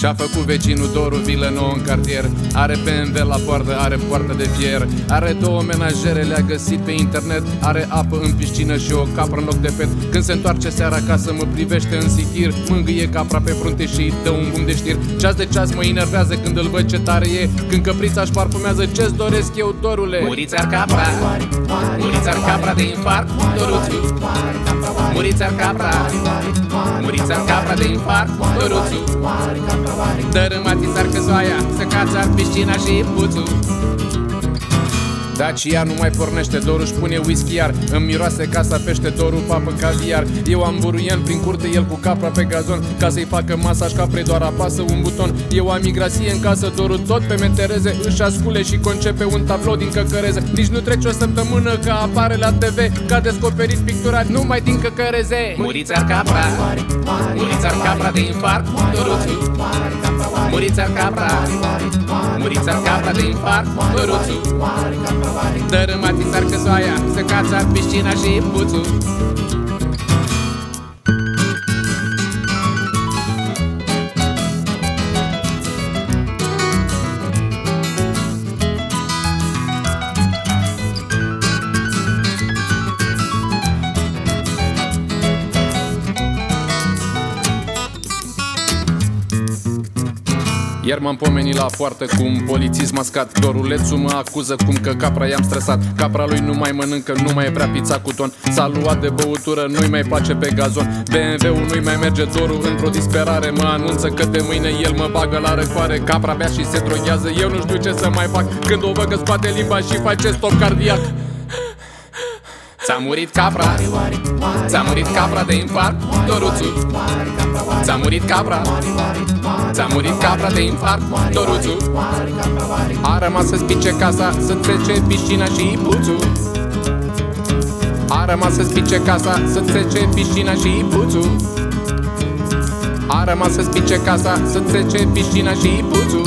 Și-a făcut vecinul Doru vilă nouă în cartier. Are BMW la poartă, are poartă de fier. Are 2 menajere, le-a găsit pe internet. Are apă în piscină și o capră în loc de pet. Când se întoarce seara acasă mă privește în sitir. Mângâie capra pe frunte și îi dă un bum de știr. Ceas de ceas mă enervează când îl văd ce tare e. Când căprița-și parfumează, ce-ți doresc eu, Dorule? Muriți-ar capra, muriți-ar capra de infarct, Doruțu. Muriți-ar capra, muriți-ar capra de infarct, Doruțu. Dărâmatiți-ar căsoaia, să cați-ar piscina și puțul. Dacia nu mai pornește, Doru își pune whisky iar. Îmi miroase casa pește, Doru papă caviar. Eu am buruian prin curte, el cu capra pe gazon. Ca să-i facă masaj caprei doar apasă un buton. Eu am migrație în casă, Doru tot pe metereze. Își ascule și concepe un tablou din căcăreze. Nici nu trece o săptămână că apare la TV. Că a descoperit pictura numai din căcăreze. Muriți-ar capra, muriți-ar capra de infarct, Doruțu. Muriți-ar capra, muriți-ar capra de infarct, Doruțu. Dărâmatiți-ar căsoaia, să cați-ar piscina și puțul. Iar m-am pomenit la poartă cu un polițist mascat. Dorulețul mă acuză cum că capra i-am stresat. Capra lui nu mai mănâncă, nu mai vrea pizza cu ton. S-a luat de băutură, nu-i mai place pe gazon. BMW-ul nu-i mai merge, Doru într-o disperare mă anunță că de mâine el mă bagă la răcoare. Capra bea și se droghează, eu nu știu ce să mai fac. Când o văd că scoate limba și face stop cardiac. Ți-a murit capra, ți-a murit capra de infarct, Doruțu. Ți-a murit capra, ți-a murit capra de infarct, Doruțu. A rămas să spice casa, să trece piscina și puțul. A rămas să spice casa, să trece piscina și puțul. A rămas să spice casa, să trece piscina și puțul.